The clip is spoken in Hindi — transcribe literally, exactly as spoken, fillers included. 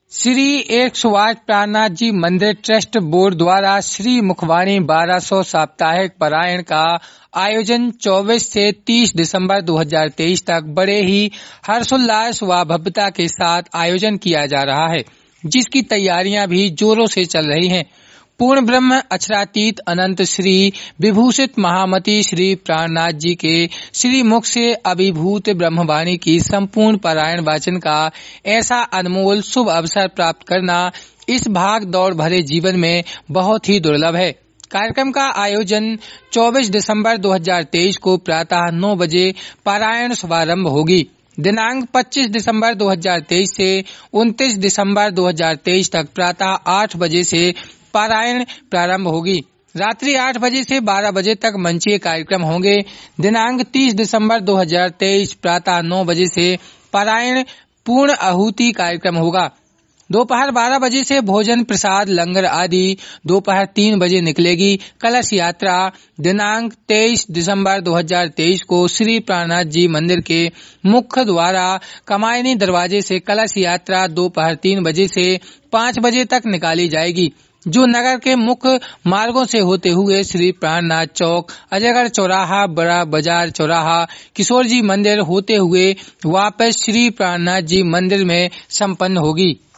श्री एक सौ आठ प्राणनाथ जी मंदिर ट्रस्ट बोर्ड द्वारा श्री मुखवाणी बारह सौ साप्ताहिक पारायण का आयोजन चौबीस से तीस दिसंबर दो हज़ार तेईस तक बड़े ही हर्षोल्लास व भव्यता के साथ आयोजन किया जा रहा है, जिसकी तैयारियां भी जोरों से चल रही हैं। पूर्ण ब्रह्म अक्षरातीत अनंत श्री विभूषित महामती श्री प्राणनाथ जी के श्री मुख से अभिभूत ब्रह्मवाणी की संपूर्ण पारायण वाचन का ऐसा अनमोल शुभ अवसर प्राप्त करना इस भाग दौड़ भरे जीवन में बहुत ही दुर्लभ है। कार्यक्रम का आयोजन चौबीस दिसंबर दो हज़ार तेईस को प्रातः नौ बजे पारायण शुभारंभ होगी। दिनांक पच्चीस दिसंबर दो हज़ार तेईस से उनतीस दिसंबर दो हज़ार तेईस तक प्रातः आठ बजे से पारायण प्रारंभ होगी। रात्रि आठ बजे से बारह बजे तक मंचीय कार्यक्रम होंगे। दिनांक तीस दिसंबर दो हज़ार तेईस प्रातः नौ बजे से पारायण पूर्ण आहुति कार्यक्रम होगा। दोपहर बारह बजे से भोजन प्रसाद लंगर आदि दोपहर तीन बजे निकलेगी। कलश यात्रा दिनांक तेईस दिसंबर दो हज़ार तेईस को श्री प्राणनाथ जी मंदिर के मुख्य द्वारा कमायनी दरवाजे से कलश यात्रा दोपहर तीन बजे से पाँच बजे तक निकाली जाएगी, जो नगर के मुख्य मार्गों से होते हुए श्री प्राणनाथ चौक, अजयगढ़ चौराहा, बड़ा बाजार चौराहा, किशोर जी मंदिर होते हुए वापस श्री प्राणनाथ जी मंदिर में संपन्न होगी।